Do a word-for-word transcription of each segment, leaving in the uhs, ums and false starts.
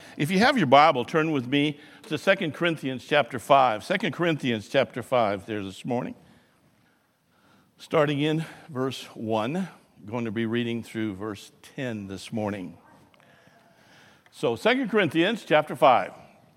If you have your Bible, turn with me to Second Corinthians chapter five. Second Corinthians chapter five there this morning. Starting in verse one, I'm going to be reading through verse ten this morning. So Second Corinthians chapter five.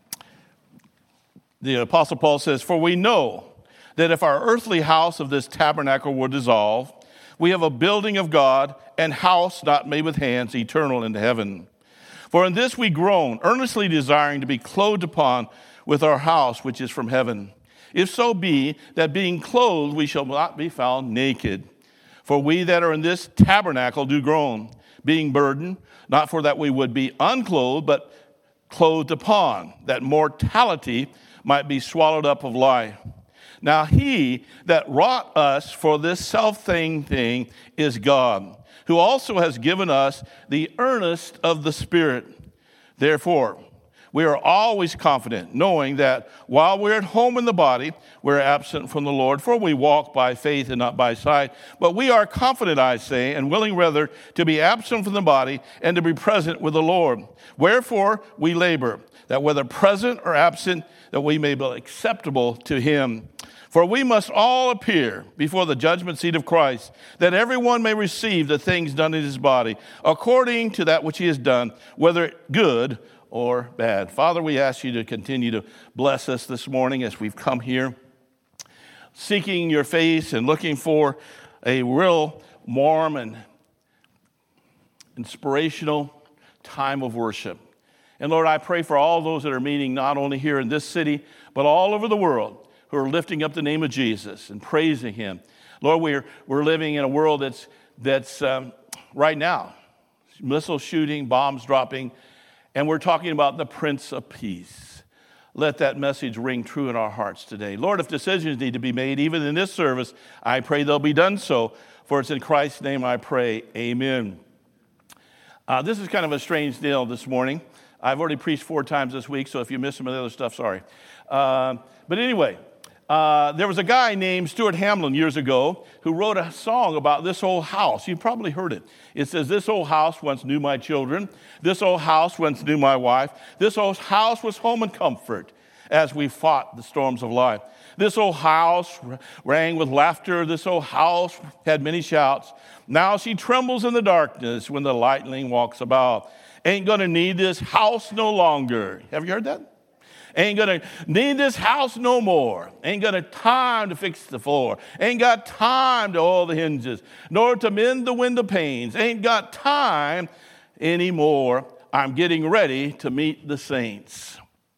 The Apostle Paul says, "For we know that if our earthly house of this tabernacle were dissolved, we have a building of God, and house not made with hands, eternal in heaven. For in this we groan, earnestly desiring to be clothed upon with our house which is from heaven. If so be that being clothed we shall not be found naked. For we that are in this tabernacle do groan, being burdened, not for that we would be unclothed, but clothed upon, that mortality might be swallowed up of life. Now he that wrought us for this self-same thing is God, who also has given us the earnest of the Spirit. Therefore, we are always confident, knowing that while we're at home in the body, we're absent from the Lord, for we walk by faith and not by sight. But we are confident, I say, and willing rather to be absent from the body and to be present with the Lord. Wherefore we labor, that whether present or absent, that we may be acceptable to him. For we must all appear before the judgment seat of Christ, that everyone may receive the things done in his body, according to that which he has done, whether good or bad." Father, we ask you to continue to bless us this morning as we've come here, seeking your face and looking for a real warm and inspirational time of worship. And Lord, I pray for all those that are meeting not only here in this city, but all over the world, who are lifting up the name of Jesus and praising him. Lord, we're we're living in a world that's that's um, right now, missile shooting, bombs dropping, and we're talking about the Prince of Peace. Let that message ring true in our hearts today. Lord, if decisions need to be made, even in this service, I pray they'll be done so. For it's in Christ's name I pray, amen. Uh, this is kind of a strange deal this morning. I've already preached four times this week, so if you missed some of the other stuff, sorry. Uh, but anyway, Uh, there was a guy named Stuart Hamlin years ago who wrote a song about this old house. You've probably heard it. It says, "This old house once knew my children. This old house once knew my wife. This old house was home and comfort as we fought the storms of life. This old house rang with laughter. This old house had many shouts. Now she trembles in the darkness when the lightning walks about. Ain't gonna need this house no longer." Have you heard that? Ain't gonna need this house no more. Ain't got time to fix the floor. Ain't got time to oil the hinges, nor to mend the window panes. Ain't got time anymore. I'm getting ready to meet the saints.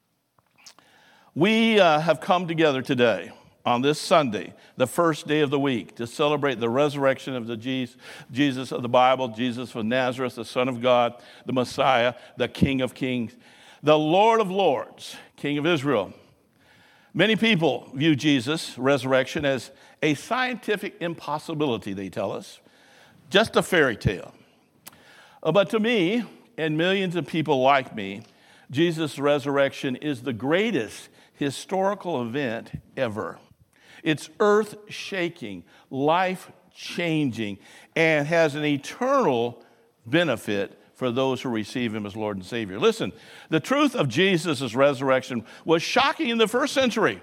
We uh, have come together today on this Sunday, the first day of the week, to celebrate the resurrection of the Jesus, Jesus of the Bible, Jesus of Nazareth, the Son of God, the Messiah, the King of Kings, the Lord of Lords, King of Israel. Many people view Jesus' resurrection as a scientific impossibility, they tell us, just a fairy tale. Uh, But to me, and millions of people like me, Jesus' resurrection is the greatest historical event ever. It's earth-shaking, life-changing, and has an eternal benefit for those who receive him as Lord and Savior. Listen, the truth of Jesus' resurrection was shocking in the first century.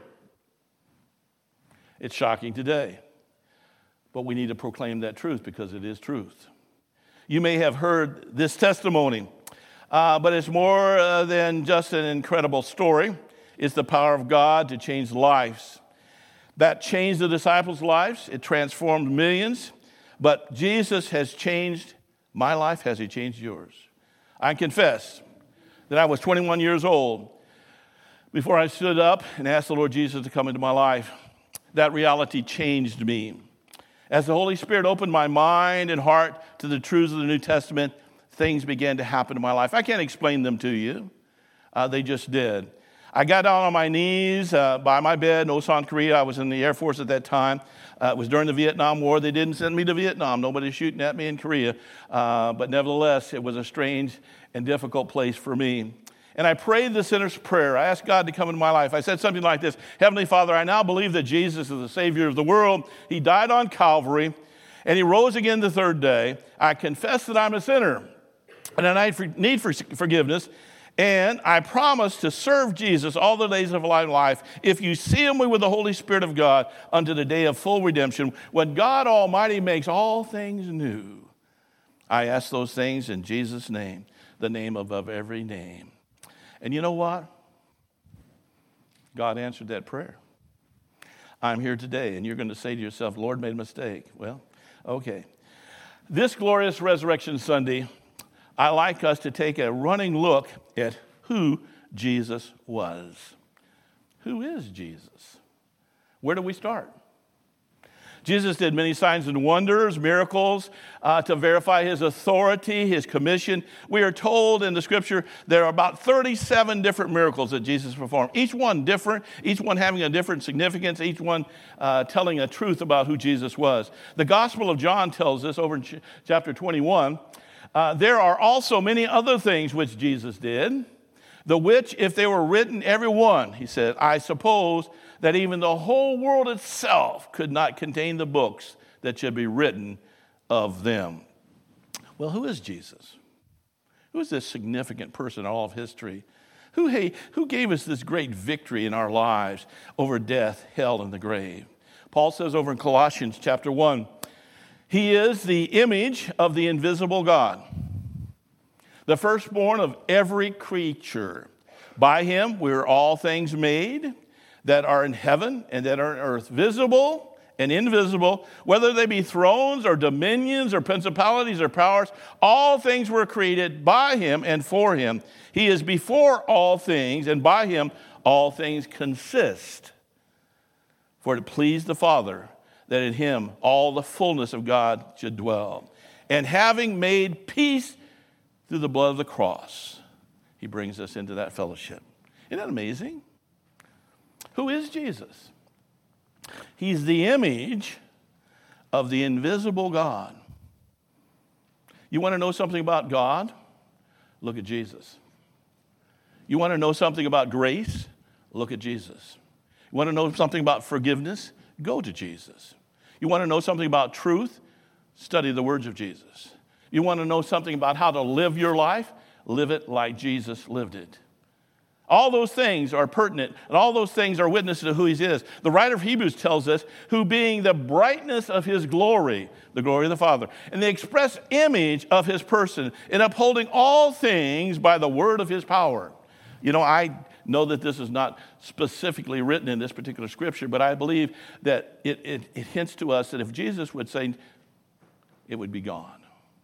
It's shocking today. But we need to proclaim that truth because it is truth. You may have heard this testimony, uh, but it's more uh, than just an incredible story. It's the power of God to change lives. That changed the disciples' lives. It transformed millions. But Jesus has changed my life. Has he changed yours? I confess that I was twenty-one years old before I stood up and asked the Lord Jesus to come into my life. That reality changed me. As the Holy Spirit opened my mind and heart to the truths of the New Testament, things began to happen in my life. I can't explain them to you. Uh, they just did. I got down on my knees uh, by my bed in Osan, Korea. I was in the Air Force at that time. Uh, it was during the Vietnam War. They didn't send me to Vietnam. Nobody's shooting at me in Korea. Uh, but nevertheless, it was a strange and difficult place for me. And I prayed the sinner's prayer. I asked God to come into my life. I said something like this: Heavenly Father, I now believe that Jesus is the Savior of the world. He died on Calvary, and he rose again the third day. I confess that I'm a sinner, and I need forgiveness. And I promise to serve Jesus all the days of my life if you seal me with the Holy Spirit of God unto the day of full redemption, when God Almighty makes all things new. I ask those things in Jesus' name, the name above every name. And you know what? God answered that prayer. I'm here today, and you're going to say to yourself, Lord, made a mistake. Well, okay. This glorious Resurrection Sunday, I like us to take a running look at who Jesus was. Who is Jesus? Where do we start? Jesus did many signs and wonders, miracles, uh, to verify his authority, his commission. We are told in the scripture there are about thirty-seven different miracles that Jesus performed. Each one different, each one having a different significance, each one uh, telling a truth about who Jesus was. The Gospel of John tells us over in ch- chapter twenty-one, uh, there are also many other things which Jesus did, the which, if they were written, every one, he said, I suppose that even the whole world itself could not contain the books that should be written of them. Well, who is Jesus? Who is this significant person in all of history? Who, hey, who gave us this great victory in our lives over death, hell, and the grave? Paul says over in Colossians chapter one, he is the image of the invisible God, the firstborn of every creature. By him were all things made, that are in heaven and that are on earth, visible and invisible, whether they be thrones or dominions or principalities or powers, all things were created by him and for him. He is before all things, and by him all things consist. For it pleased the Father that in him all the fullness of God should dwell. And having made peace through the blood of the cross, he brings us into that fellowship. Isn't that amazing? Who is Jesus? He's the image of the invisible God. You want to know something about God? Look at Jesus. You want to know something about grace? Look at Jesus. You want to know something about forgiveness? Go to Jesus. You want to know something about truth? Study the words of Jesus. You want to know something about how to live your life? Live it like Jesus lived it. All those things are pertinent, and all those things are witnesses to who he is. The writer of Hebrews tells us, who being the brightness of his glory, the glory of the Father, and the express image of his person, in upholding all things by the word of his power. You know, I know that this is not specifically written in this particular scripture, but I believe that it, it, it hints to us that if Jesus would say, it would be gone.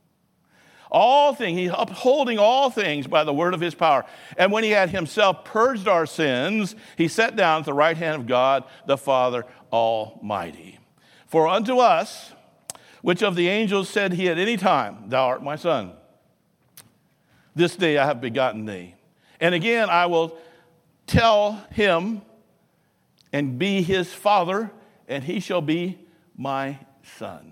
All things, he's upholding all things by the word of his power. And when he had himself purged our sins, he sat down at the right hand of God, the Father Almighty. For unto us, which of the angels said he at any time, thou art my son, this day I have begotten thee. And again I will tell him and be his father, and he shall be my son.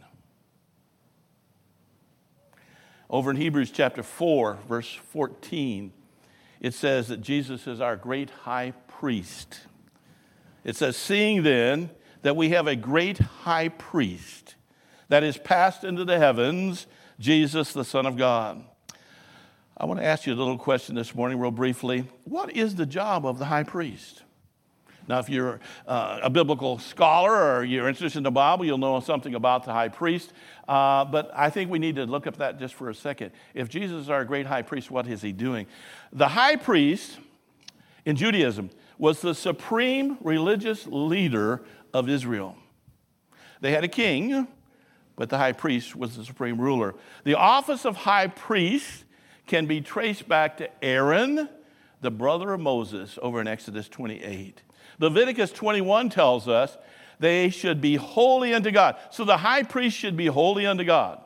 Over in Hebrews chapter four, verse fourteen, it says that Jesus is our great high priest. It says, seeing then that we have a great high priest that is passed into the heavens, Jesus, the Son of God. I want to ask you a little question this morning real briefly. What is the job of the high priest? Now, if you're uh, a biblical scholar or you're interested in the Bible, you'll know something about the high priest. Uh, but I think we need to look up that just for a second. If Jesus is our great high priest, what is he doing? The high priest in Judaism was the supreme religious leader of Israel. They had a king, but the high priest was the supreme ruler. The office of high priest can be traced back to Aaron, the brother of Moses, over in Exodus twenty-eight. Leviticus twenty-one tells us they should be holy unto God. So the high priest should be holy unto God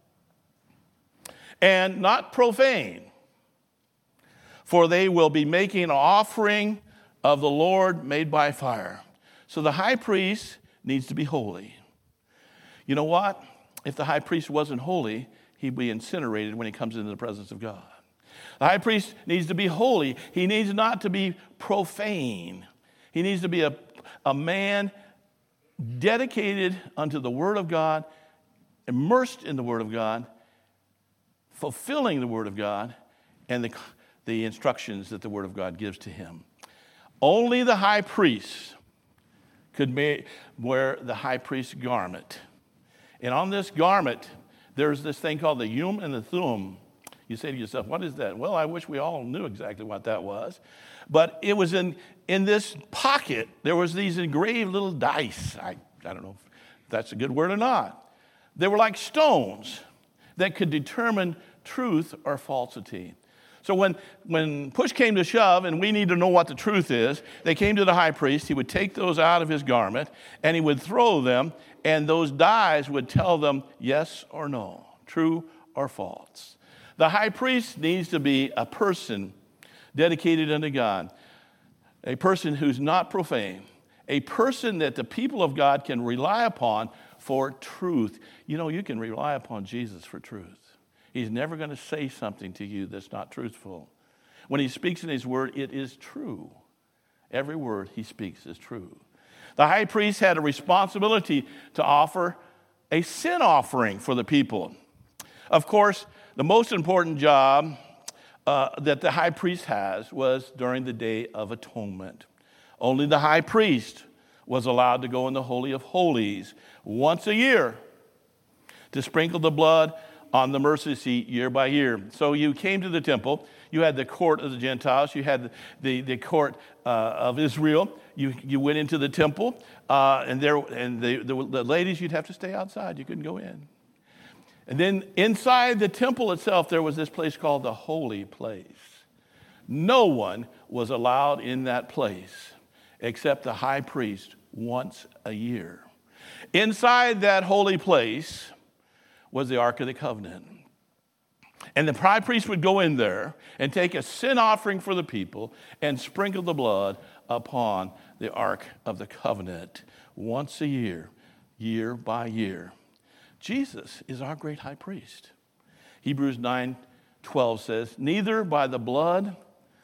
and not profane, for they will be making an offering of the Lord made by fire. So the high priest needs to be holy. You know what? If the high priest wasn't holy, he'd be incinerated when he comes into the presence of God. The high priest needs to be holy. He needs not to be profane. He needs to be a, a man dedicated unto the Word of God, immersed in the Word of God, fulfilling the Word of God, and the, the instructions that the Word of God gives to him. Only the high priest could wear the high priest's garment. And on this garment, there's this thing called the Urim and the Thummim. You say to yourself, what is that? Well, I wish we all knew exactly what that was. But it was in, in this pocket, there was these engraved little dice. I, I don't know if that's a good word or not. They were like stones that could determine truth or falsity. So when, when push came to shove and we need to know what the truth is, they came to the high priest. He would take those out of his garment and he would throw them, and those dies would tell them yes or no, true or false. The high priest needs to be a person dedicated unto God, a person who's not profane, a person that the people of God can rely upon for truth. You know, you can rely upon Jesus for truth. He's never going to say something to you that's not truthful. When he speaks in his word, it is true. Every word he speaks is true. The high priest had a responsibility to offer a sin offering for the people. Of course, the most important job uh, that the high priest has was during the Day of Atonement. Only the high priest was allowed to go in the Holy of Holies once a year to sprinkle the blood on the mercy seat year by year. So you came to the temple. You had the court of the Gentiles. You had the, the, the court uh, of Israel. You you went into the temple, uh, and there and the, the, the ladies, you'd have to stay outside. You couldn't go in. And then inside the temple itself, there was this place called the holy place. No one was allowed in that place except the high priest once a year. Inside that holy place was the Ark of the Covenant. And the high priest would go in there and take a sin offering for the people and sprinkle the blood upon the Ark of the Covenant once a year, year by year. Jesus is our great high priest. Hebrews nine twelve says, neither by the blood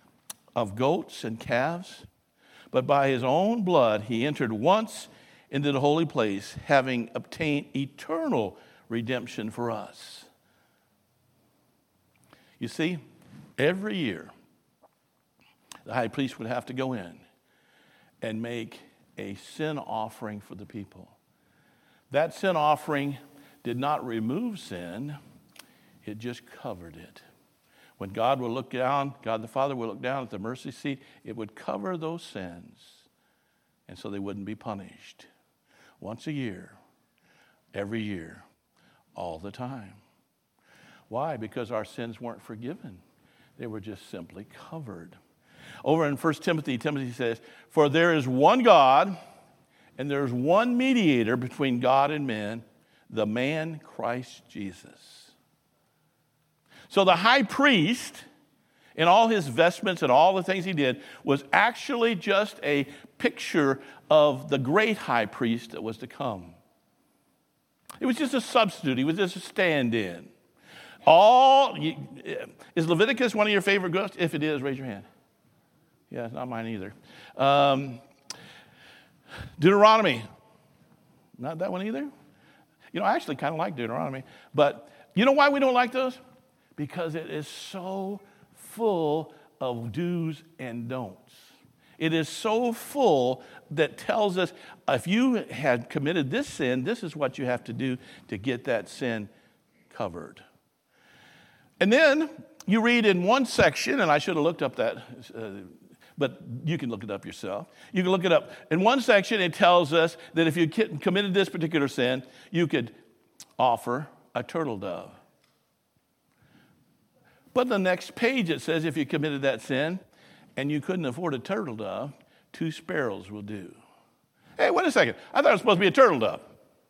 of goats and calves, but by his own blood he entered once into the holy place, having obtained eternal redemption for us. You see, every year, the high priest would have to go in and make a sin offering for the people. That sin offering did not remove sin, it just covered it. When God would look down, God the Father would look down at the mercy seat, it would cover those sins, and so they wouldn't be punished. Once a year, every year, all the time. Why? Because our sins weren't forgiven. They were just simply covered. Over in First Timothy, Timothy says, for there is one God, and there is one mediator between God and men, the man Christ Jesus. So the high priest, in all his vestments and all the things he did, was actually just a picture of the great high priest that was to come. It was just a substitute. He was just a stand-in. All is Leviticus one of your favorite books? If it is, raise your hand. Yeah, it's not mine either. Um, Deuteronomy, not that one either. You know, I actually kind of like Deuteronomy, but you know why we don't like those? Because it is so full of do's and don'ts. It is so full that tells us if you had committed this sin, this is what you have to do to get that sin covered. And then you read in one section, and I should have looked up that, uh, but you can look it up yourself. You can look it up. In one section, it tells us that if you committed this particular sin, you could offer a turtle dove. But the next page, it says if you committed that sin and you couldn't afford a turtle dove, two sparrows will do. Hey, wait a second. I thought it was supposed to be a turtle dove.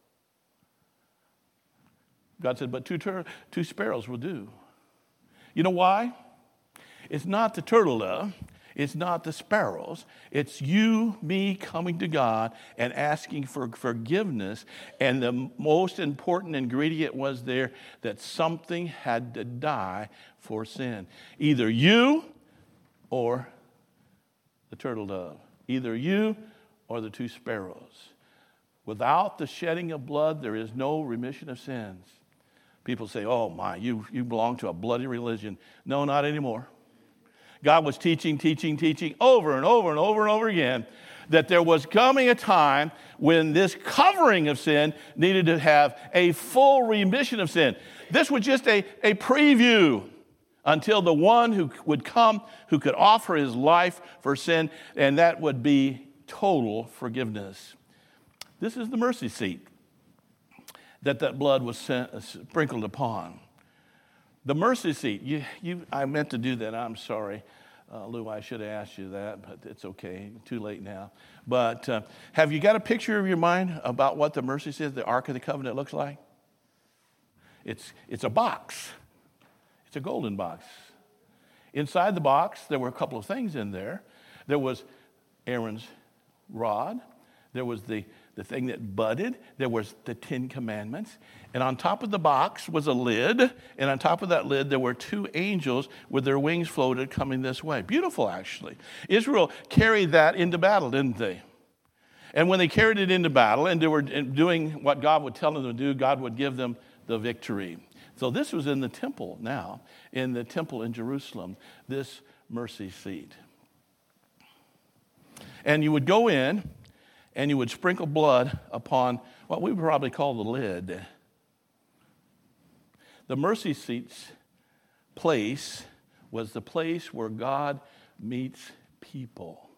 God said, but two, tur- two sparrows will do. You know why? It's not the turtle dove. It's not the sparrows. It's you, me coming to God and asking for forgiveness. And the most important ingredient was there that something had to die for sin. Either you or the turtle dove. Either you or the two sparrows. Without the shedding of blood, there is no remission of sins. People say, oh my, you, you belong to a bloody religion. No, not anymore. God was teaching, teaching, teaching over and over and over and over again that there was coming a time when this covering of sin needed to have a full remission of sin. This was just a, a preview until the one who would come, who could offer his life for sin, and that would be total forgiveness. This is the mercy seat that that blood was sent, uh, sprinkled upon. The mercy seat, you, you, I meant to do that, I'm sorry. Uh, Lou, I should have asked you that, but it's okay. Too late now. But uh, have you got a picture of your mind about what the mercy seat, the Ark of the Covenant, looks like? It's, it's a box. It's a golden box. Inside the box, there were a couple of things in there. There was Aaron's rod. There was the, the thing that budded. There was the Ten Commandments. And on top of the box was a lid. And on top of that lid, there were two angels with their wings floated coming this way. Beautiful, actually. Israel carried that into battle, didn't they? And when they carried it into battle and they were doing what God would tell them to do, God would give them the victory. So this was in the temple now, in the temple in Jerusalem, this mercy seat. And you would go in and you would sprinkle blood upon what we would probably call the lid. The mercy seat's place was the place where God meets people.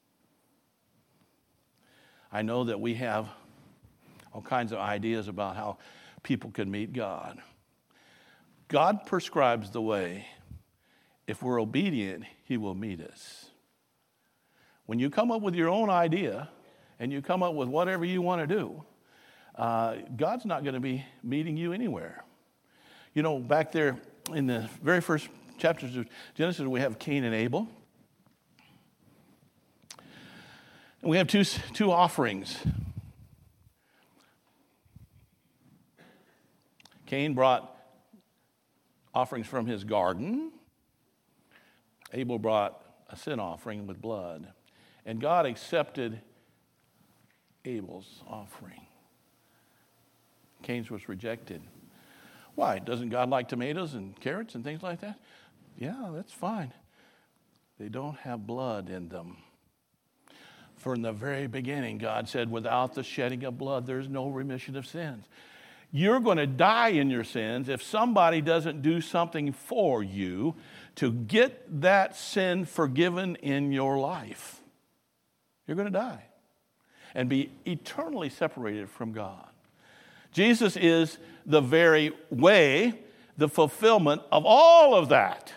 I know that we have all kinds of ideas about how people can meet God. God prescribes the way. If we're obedient, he will meet us. When you come up with your own idea and you come up with whatever you want to do, uh, God's not going to be meeting you anywhere. You know, back there in the very first chapters of Genesis, we have Cain and Abel. And we have two, two offerings. Cain brought offerings from his garden. Abel brought a sin offering with blood. And God accepted Abel's offering. Cain's was rejected. Why? Doesn't God like tomatoes and carrots and things like that? Yeah, that's fine. They don't have blood in them. From the very beginning, God said, without the shedding of blood, there's no remission of sins. You're going to die in your sins if somebody doesn't do something for you to get that sin forgiven in your life. You're going to die and be eternally separated from God. Jesus is the very way, the fulfillment of all of that.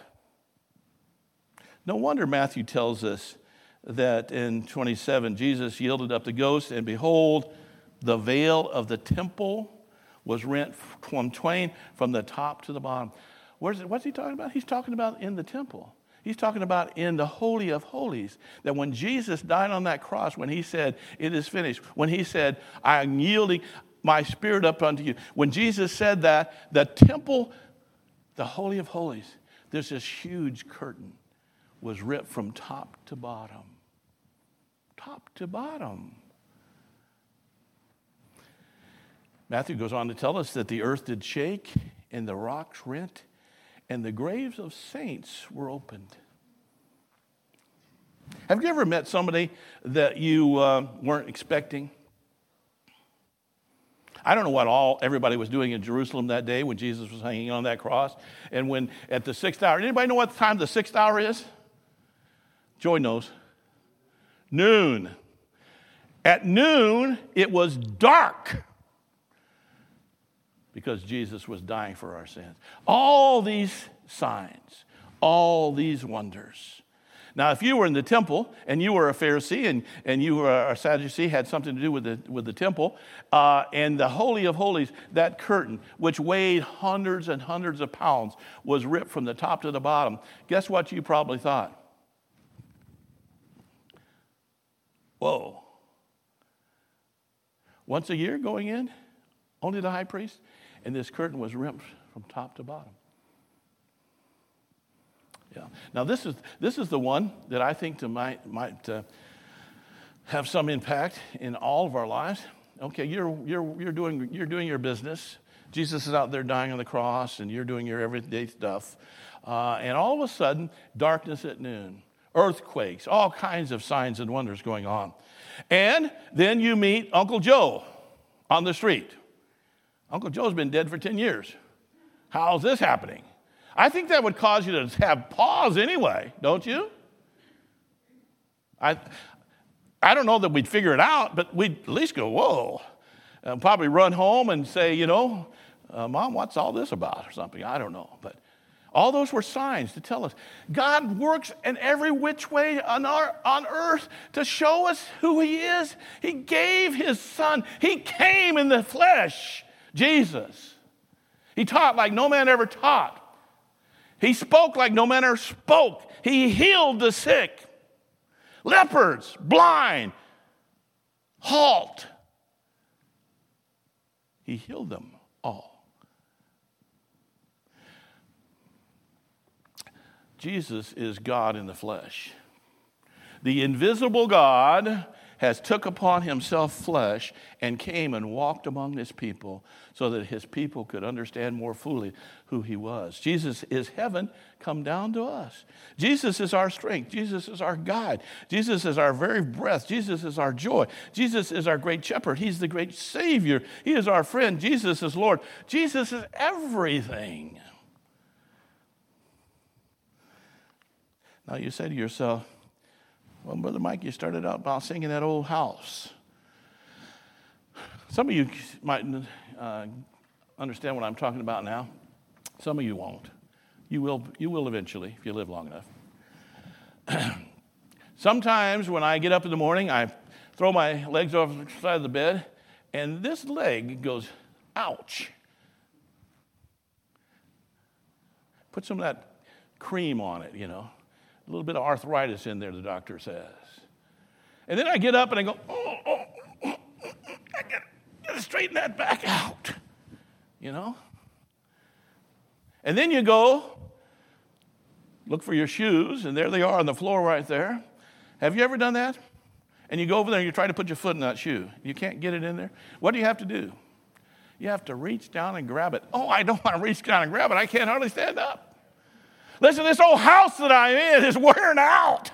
No wonder Matthew tells us that in twenty-seven, Jesus yielded up the ghost, and behold, the veil of the temple was rent from twain, from the top to the bottom. Where's it, what's he talking about? He's talking about in the temple. He's talking about in the Holy of Holies, that when Jesus died on that cross, when he said, it is finished, when he said, I am yielding my spirit up unto you. When Jesus said that, the temple, the Holy of Holies, there's this huge curtain, was ripped from top to bottom. Top to bottom. Matthew goes on to tell us that the earth did shake, and the rocks rent, and the graves of saints were opened. Have you ever met somebody that you uh, weren't expecting? I don't know what all everybody was doing in Jerusalem that day when Jesus was hanging on that cross. And when at the sixth hour, anybody know what time the sixth hour is? Joy knows. Noon. At noon, it was dark because Jesus was dying for our sins. All these signs, all these wonders. Now, if you were in the temple and you were a Pharisee and, and you were a Sadducee, had something to do with the, with the temple, uh, and the Holy of Holies, that curtain, which weighed hundreds and hundreds of pounds, was ripped from the top to the bottom. Guess what you probably thought? Whoa. Once a year going in, only the high priest, and this curtain was ripped from top to bottom. Yeah. Now this is this is the one that I think to might might uh, have some impact in all of our lives. Okay, you're you're you're doing you're doing your business. Jesus is out there dying on the cross, and you're doing your everyday stuff. Uh, and all of a sudden, darkness at noon, earthquakes, all kinds of signs and wonders going on. And then you meet Uncle Joe on the street. Uncle Joe's been dead for ten years. How's this happening? I think that would cause you to have pause anyway, don't you? I I don't know that we'd figure it out, but we'd at least go, whoa. And probably run home and say, you know, uh, Mom, what's all this about or something? I don't know. But all those were signs to tell us God works in every which way on, our, on earth to show us who he is. He gave his son. He came in the flesh, Jesus. He taught like no man ever taught. He spoke like no man ever spoke. He healed the sick, lepers, blind, halt. He healed them all. Jesus is God in the flesh. The invisible God has took upon himself flesh and came and walked among his people so that his people could understand more fully who he was. Jesus is heaven come down to us. Jesus is our strength. Jesus is our guide. Jesus is our very breath. Jesus is our joy. Jesus is our great shepherd. He's the great Savior. He is our friend. Jesus is Lord. Jesus is everything. Now you say to yourself, well, Brother Mike, you started out by singing that old house. Some of you might uh, understand what I'm talking about now. Some of you won't. You will, you will eventually if you live long enough. Sometimes when I get up in the morning, I throw my legs over the side of the bed, and this leg goes, ouch. Put some of that cream on it, you know. A little bit of arthritis in there, the doctor says. And then I get up and I go, oh, oh, oh, oh I got to straighten that back out, you know. And then you go look for your shoes, and there they are on the floor right there. Have you ever done that? And you go over there and you try to put your foot in that shoe. You can't get it in there. What do you have to do? You have to reach down and grab it. Oh, I don't want to reach down and grab it. I can't hardly stand up. Listen, this old house that I'm in is wearing out.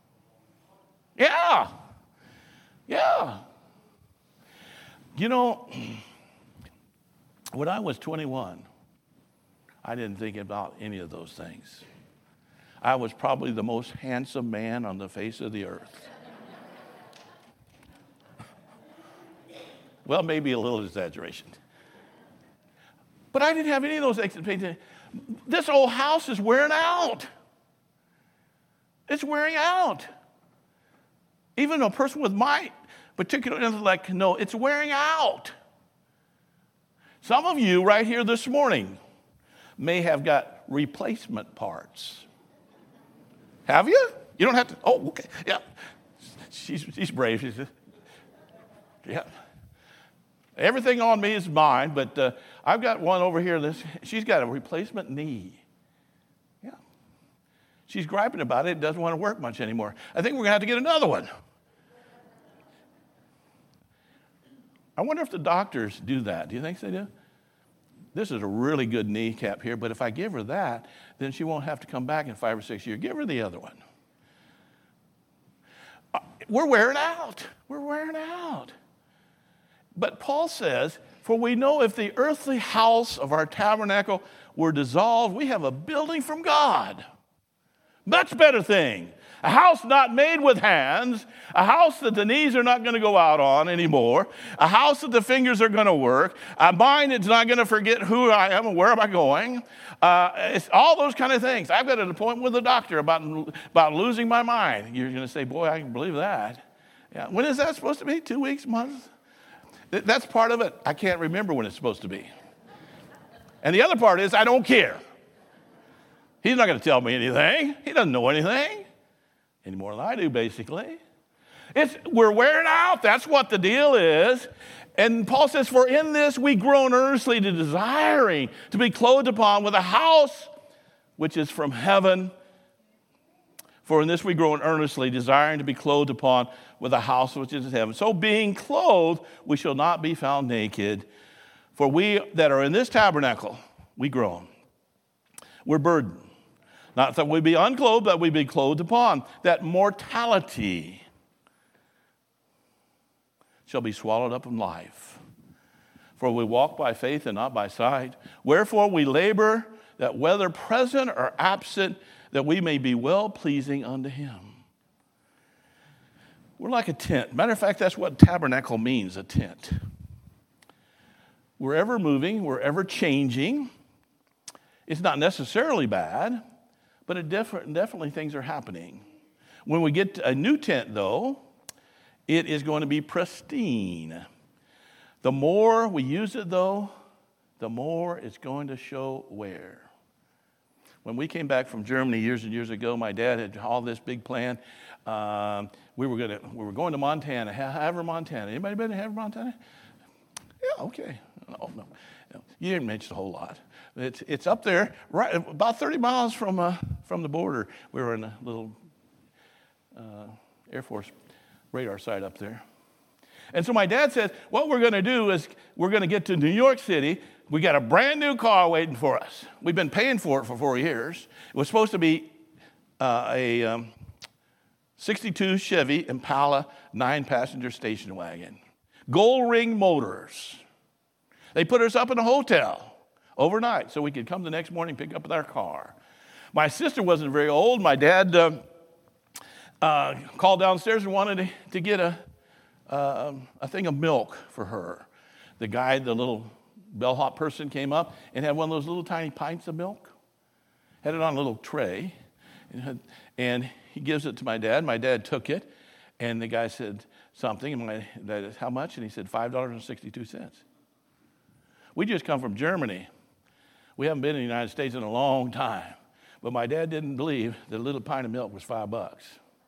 Yeah. Yeah. You know, when I was twenty-one, I didn't think about any of those things. I was probably the most handsome man on the face of the earth. Well, maybe a little exaggeration. But I didn't have any of those expectations. This old house is wearing out. It's wearing out. Even a person with my particular intellect can know it's wearing out. Some of you right here this morning may have got replacement parts. Have you? You don't have to. Oh, okay. Yeah. She's, she's brave. She's, yeah. Everything on me is mine, but uh, I've got one over here. This, she's got a replacement knee. Yeah. She's griping about it. It doesn't want to work much anymore. I think we're going to have to get another one. I wonder if the doctors do that. Do you think they do? This is a really good kneecap here, but if I give her that, then she won't have to come back in five or six years. Give her the other one. Uh, we're wearing out. We're wearing out. But Paul says, for we know if the earthly house of our tabernacle were dissolved, we have a building from God. Much better thing. A house not made with hands, a house that the knees are not going to go out on anymore, a house that the fingers are going to work, a mind that's not going to forget who I am and where am I going. Uh, it's all those kind of things. I've got an appointment with the doctor about, about losing my mind. You're going to say, boy, I can believe that. Yeah. When is that supposed to be? Two weeks, months? That's part of it. I can't remember when it's supposed to be. And the other part is I don't care. He's not going to tell me anything. He doesn't know anything any more than I do, basically. It's, we're wearing out. That's what the deal is. And Paul says, for in this we groan earnestly to desiring to be clothed upon with a house which is from heaven. For in this we groan earnestly, desiring to be clothed upon with a house which is in heaven. So being clothed, we shall not be found naked. For we that are in this tabernacle, we groan. We're burdened. Not that we be unclothed, but we be clothed upon. That mortality shall be swallowed up in life. For we walk by faith and not by sight. Wherefore we labor that whether present or absent, that we may be well-pleasing unto him. We're like a tent. Matter of fact, that's what tabernacle means, a tent. We're ever moving, we're ever changing. It's not necessarily bad, but it def- definitely things are happening. When we get a new tent, though, it is going to be pristine. The more we use it, though, the more it's going to show wear. When we came back from Germany years and years ago, my dad had all this big plan. Um, we were going to we were going to Montana, Havre, Montana. Anybody been to Havre, Montana? Yeah, okay. No, no, no. You didn't mention a whole lot. It's it's up there, right about thirty miles from uh, from the border. We were in a little uh, Air Force radar site up there. And so my dad said, what we're going to do is we're going to get to New York City. We got a brand new car waiting for us. We've been paying for it for four years. It was supposed to be uh, a um, sixty-two Chevy Impala nine-passenger station wagon. Gold Ring Motors. They put us up in a hotel overnight so we could come the next morning and pick up our car. My sister wasn't very old. My dad uh, uh, called downstairs and wanted to, to get a, uh, a thing of milk for her. The guy, the little bellhop person came up and had one of those little tiny pints of milk. Had it on a little tray. And, had, and he gives it to my dad. My dad took it. And the guy said something. And my dad said, how much? And he said, five dollars and sixty-two cents. We just come from Germany. We haven't been in the United States in a long time. But my dad didn't believe that a little pint of milk was five bucks.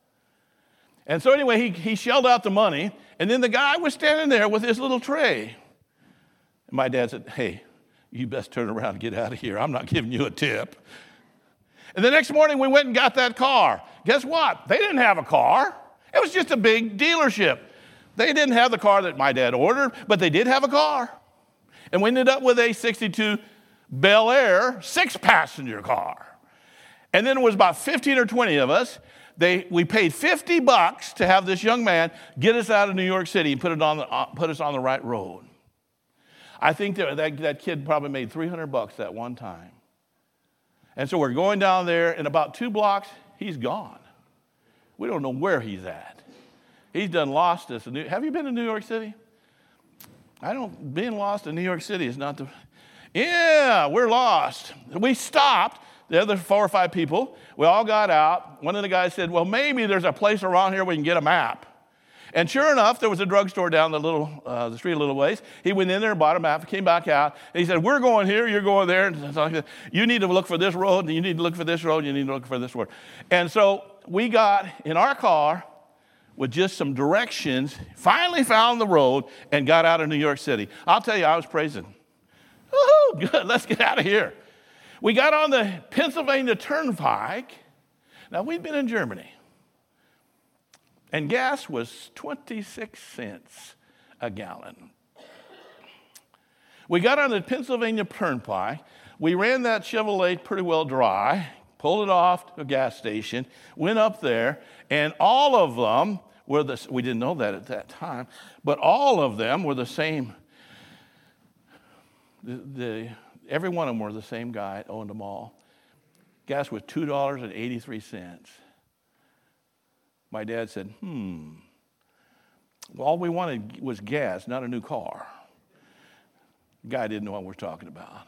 And so anyway, he, he shelled out the money. And then the guy was standing there with his little tray. And my dad said, hey, you best turn around and get out of here. I'm not giving you a tip. And the next morning we went and got that car. Guess what? They didn't have a car. It was just a big dealership. They didn't have the car that my dad ordered, but they did have a car. And we ended up with a sixty-two Bel Air six-passenger car. And then it was about fifteen or twenty of us. They, we paid fifty bucks to have this young man get us out of New York City and put, it on the, uh, put us on the right road. I think that, that that kid probably made three hundred bucks that one time. And so we're going down there, and about two blocks, he's gone. We don't know where he's at. He's done lost us. Have you been to New York City? I don't, being lost in New York City is not the, yeah, we're lost. We stopped, the other four or five people, we all got out. One of the guys said, well, maybe there's a place around here we can get a map. And sure enough, there was a drugstore down the little uh, the street a little ways. He went in there, bought a map, came back out, and he said, we're going here, you're going there. And you need to look for this road, and you need to look for this road, you need to look for this road. And so we got in our car with just some directions, finally found the road, and got out of New York City. I'll tell you, I was praising. Woo-hoo, good, let's get out of here. We got on the Pennsylvania Turnpike. Now, we'd been in Germany. And gas was twenty-six cents a gallon. We got on the Pennsylvania Turnpike. We ran that Chevrolet pretty well dry, pulled it off to a gas station, went up there, and all of them were the, we didn't know that at that time, but all of them were the same. The, the, every one of them were the same guy that owned them all. Gas was two dollars and eighty-three cents. My dad said, hmm, well, all we wanted was gas, not a new car. The guy didn't know what we're talking about.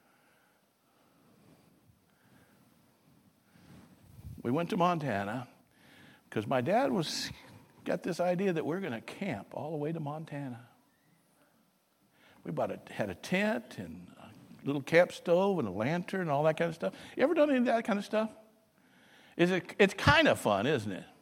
We went to Montana because my dad was got this idea that we're going to camp all the way to Montana. We bought a, had a tent and a little camp stove and a lantern and all that kind of stuff. You ever done any of that kind of stuff? Is it? It's kind of fun, isn't it?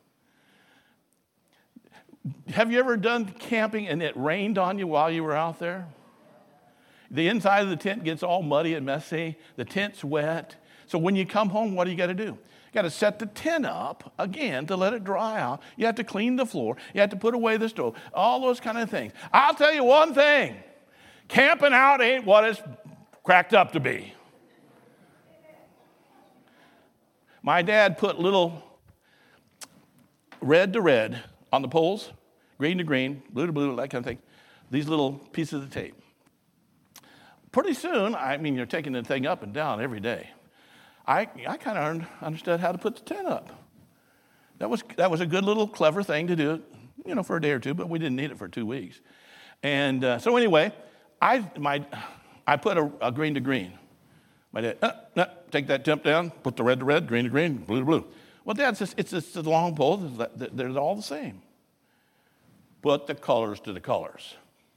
Have you ever done camping and it rained on you while you were out there? The inside of the tent gets all muddy and messy. The tent's wet. So when you come home, what do you got to do? You got to set the tent up again to let it dry out. You have to clean the floor. You have to put away the stove. All those kind of things. I'll tell you one thing. Camping out ain't what it's cracked up to be. My dad put little red to red on the poles, green to green, blue to blue, that kind of thing, these little pieces of tape. Pretty soon, I mean, you're taking the thing up and down every day. I, I kind of understood how to put the tent up. That was, that was a good little clever thing to do, you know, for a day or two, but we didn't need it for two weeks. And uh, so anyway, I, my, I put a, a green to green. My dad, uh, uh, take that tent down, put the red to red, green to green, blue to blue. Well, Dad, it's just, it's just a long pole. They're all the same. Put the colors to the colors.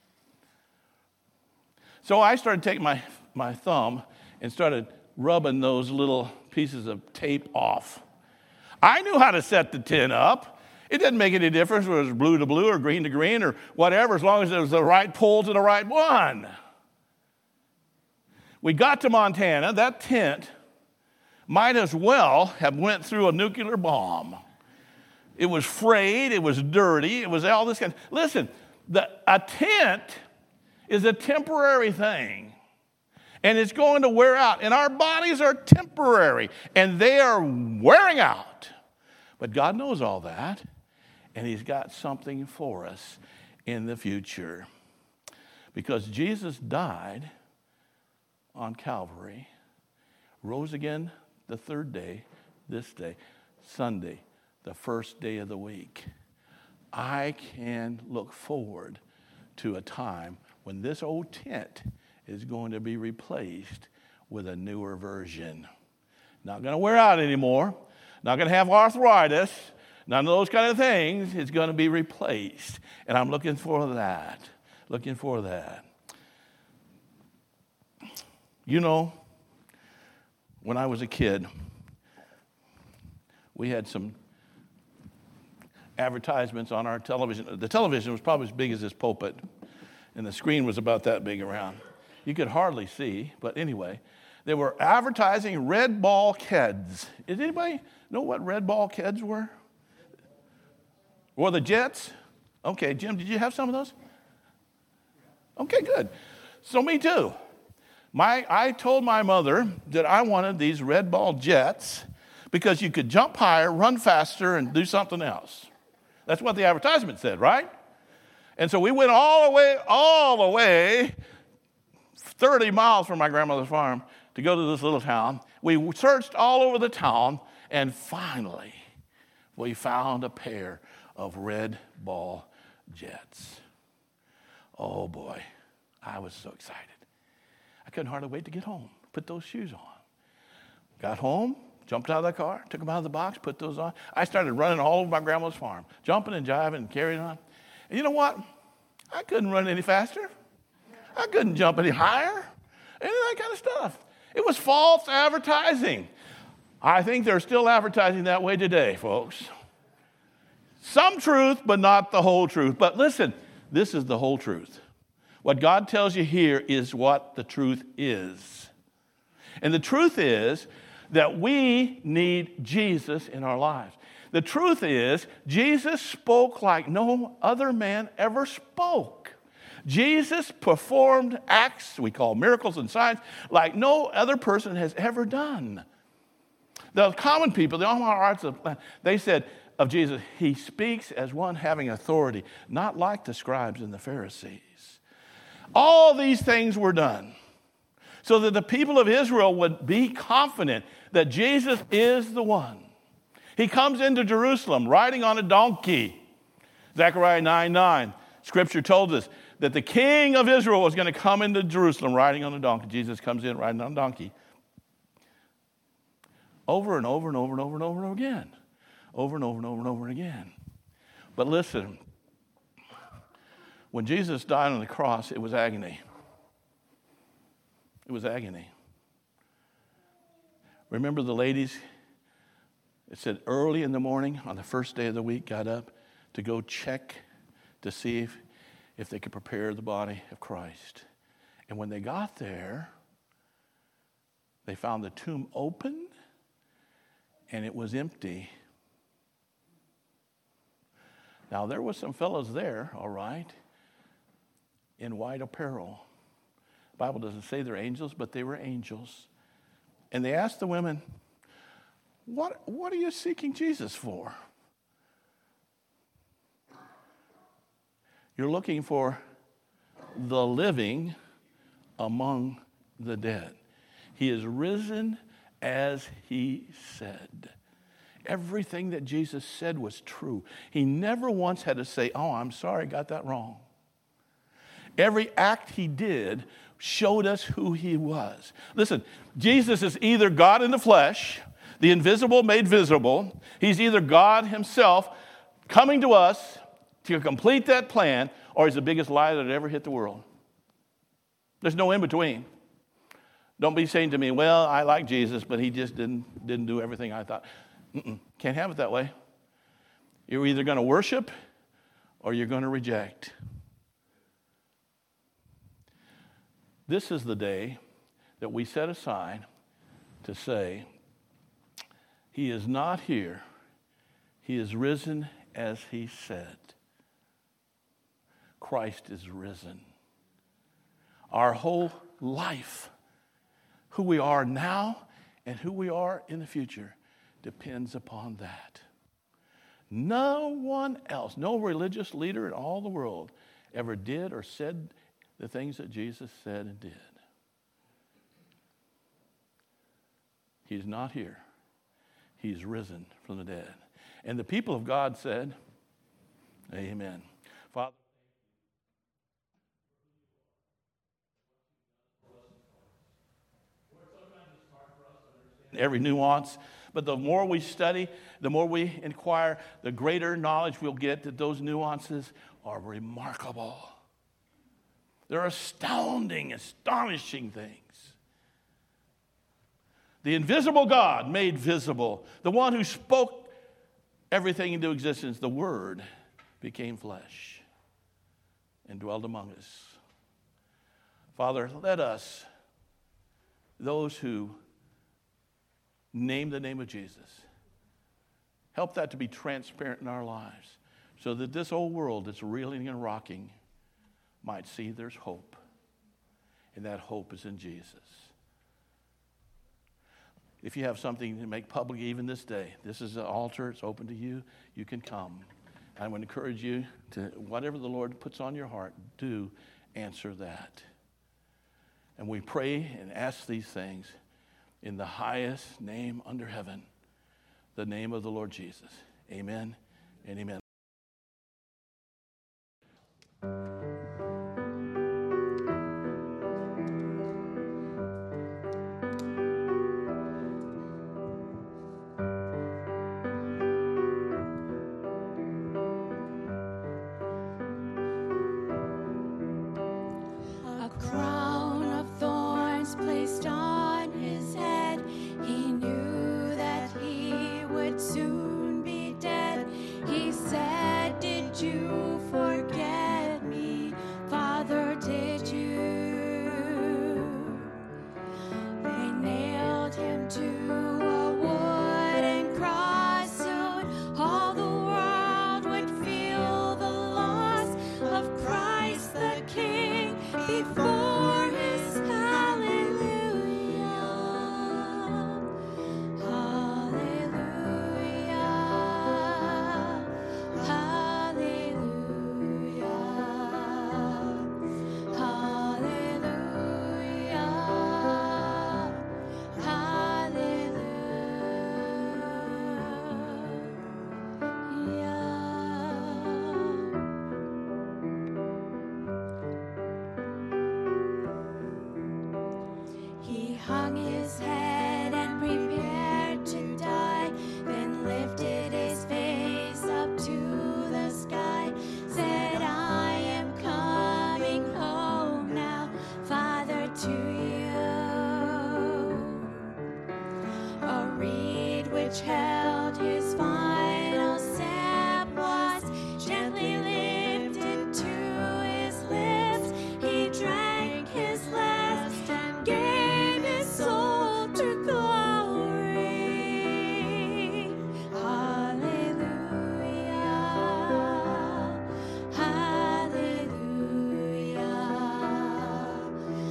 So I started taking my, my thumb and started rubbing those little pieces of tape off. I knew how to set the tin up. It didn't make any difference whether it was blue to blue or green to green or whatever, as long as it was the right pole to the right one. We got to Montana. That tent might as well have went through a nuclear bomb. It was frayed. It was dirty. It was all this kind of... Listen, the, a tent is a temporary thing, and it's going to wear out. And our bodies are temporary, and they are wearing out. But God knows all that, and he's got something for us in the future. Because Jesus died on Calvary, rose again the third day, this day, Sunday, the first day of the week. I can look forward to a time when this old tent is going to be replaced with a newer version. Not going to wear out anymore. Not going to have arthritis. None of those kind of things. It's going to be replaced. And I'm looking for that. Looking for that. You know, when I was a kid, we had some advertisements on our television. The television was probably as big as this pulpit, and the screen was about that big around. You could hardly see, but anyway, they were advertising Red Ball Keds. Did anybody know what Red Ball Keds were? Or the Jets? Okay, Jim, did you have some of those? Okay, good. So me too. My, I told my mother that I wanted these Red Ball Jets because you could jump higher, run faster, and do something else. That's what the advertisement said, right? And so we went all the way, all the way, thirty miles from my grandmother's farm to go to this little town. We searched all over the town, and finally, we found a pair of Red Ball Jets. Oh boy, I was so excited. I couldn't hardly wait to get home, put those shoes on. Got home, jumped out of the car, took them out of the box, put those on. I started running all over my grandma's farm, jumping and jiving and carrying on. And you know what? I couldn't run any faster. I couldn't jump any higher. Any of that kind of stuff. It was false advertising. I think they're still advertising that way today, folks. Some truth, but not the whole truth. But listen, this is the whole truth. What God tells you here is what the truth is. And the truth is that we need Jesus in our lives. The truth is, Jesus spoke like no other man ever spoke. Jesus performed acts we call miracles and signs like no other person has ever done. The common people, the Omaha Arts, of, they said of Jesus, he speaks as one having authority, not like the scribes and the Pharisees. All these things were done so that the people of Israel would be confident that Jesus is the one. He comes into Jerusalem riding on a donkey. Zechariah nine nine, Scripture told us that the king of Israel was going to come into Jerusalem riding on a donkey. Jesus comes in riding on a donkey. Over and over and over and over and over and over again. Over and over and over and over again. But listen, when Jesus died on the cross, it was agony. It was agony. Remember the ladies? It said early in the morning on the first day of the week got up to go check to see if, if they could prepare the body of Christ. And when they got there, they found the tomb open and it was empty. Now there were some fellows there, all right, in white apparel. The Bible doesn't say they're angels, but they were angels. And they asked the women, What, what are you seeking Jesus for? You're looking for the living among the dead. He is risen as he said. Everything that Jesus said was true. He never once had to say, oh, I'm sorry, I got that wrong. Every act he did showed us who he was. Listen, Jesus is either God in the flesh, the invisible made visible. He's either God himself coming to us to complete that plan, or he's the biggest lie that ever hit the world. There's no in between. Don't be saying to me, well, I like Jesus, but he just didn't, didn't do everything I thought. Mm-mm. Can't have it that way. You're either going to worship or you're going to reject. This is the day that we set aside to say, he is not here. He is risen as he said. Christ is risen. Our whole life, who we are now and who we are in the future, depends upon that. No one else, no religious leader in all the world ever did or said the things that Jesus said and did. He's not here. He's risen from the dead. And the people of God said, amen. Father, every nuance, but the more we study, the more we inquire, the greater knowledge we'll get that those nuances are remarkable. They're astounding, astonishing things. The invisible God made visible, the one who spoke everything into existence, the Word became flesh and dwelled among us. Father, let us, those who name the name of Jesus, help that to be transparent in our lives so that this old world that's reeling and rocking might see there's hope. And that hope is in Jesus. If you have something to make public even this day, this is an altar. It's open to you. You can come. I would encourage you to, whatever the Lord puts on your heart, do answer that. And we pray and ask these things in the highest name under heaven, the name of the Lord Jesus. Amen and amen.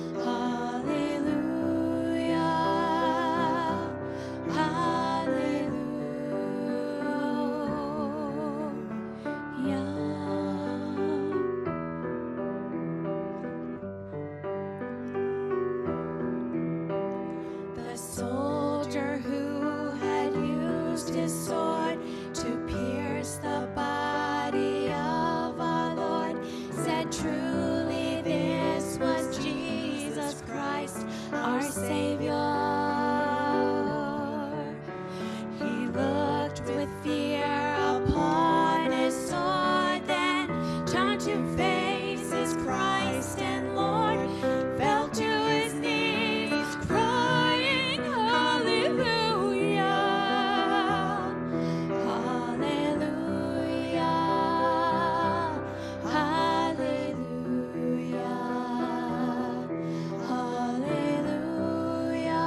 Hallelujah. The soldier who had used his sword to pierce the body of our Lord said, truly this was Jesus Christ, our Savior. He looked with fear upon his sword, then turned to face his Christ and Lord, fell to his knees, crying, Hallelujah, Hallelujah, Hallelujah, Hallelujah,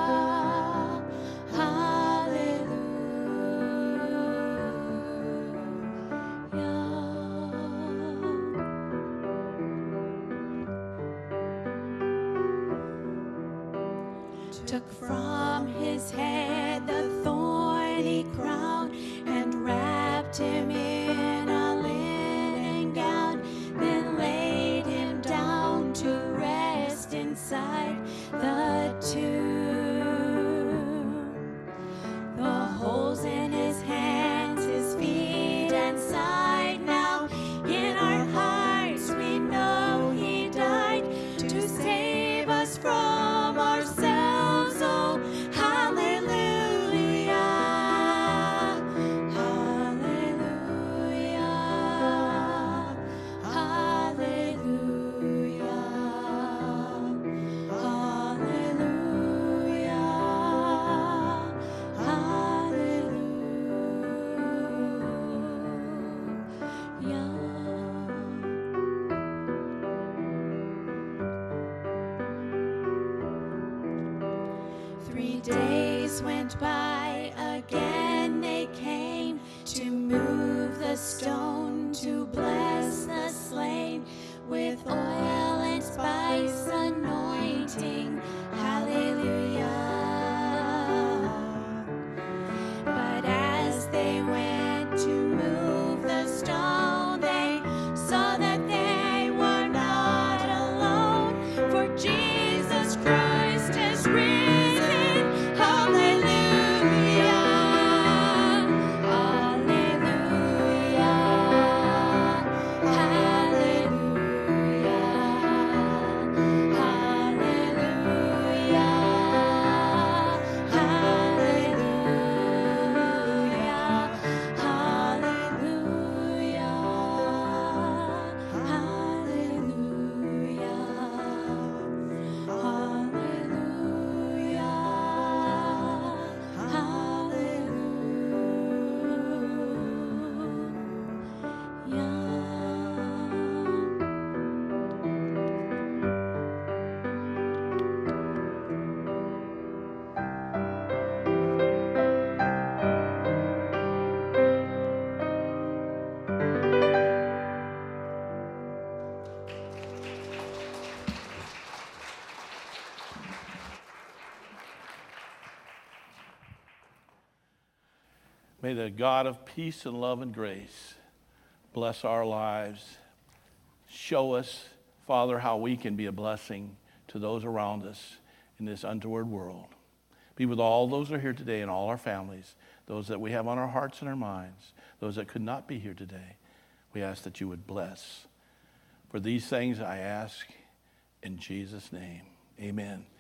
Hallelujah. Took from his head the thorny crown and wrapped him in a linen gown, then laid him down to rest inside the tomb. The holes in his hands, his feet, and side, now in our hearts we know he died to save us from ourselves. Oh, hallelujah, hallelujah, hallelujah, hallelujah, hallelujah. Three days went by, again they came to move the stone to bless the slain with oil and spice anointing. Hallelujah. But as they went to move the stone, they saw that they were not alone, for Jesus Christ has risen. Hallelujah, hallelujah, hallelujah, hallelujah, hallelujah, May the God of peace and love and grace bless our lives. Show us, Father, how we can be a blessing to those around us in this untoward world. Be with all those that are here today and all our families, those that we have on our hearts and our minds, those that could not be here today. We ask that you would bless. For these things I ask in Jesus' name. Amen.